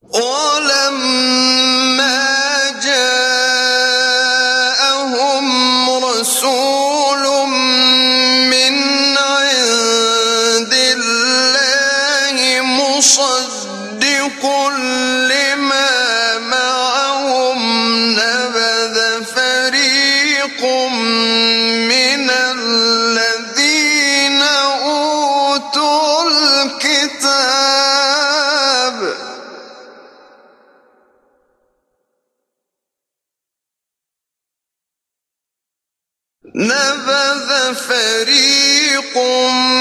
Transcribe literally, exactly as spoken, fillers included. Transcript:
ولما جاءهم رسول من عند الله مصدق لما معهم نبذ فريق من الذين أوتوا الكتاب نبذ فريق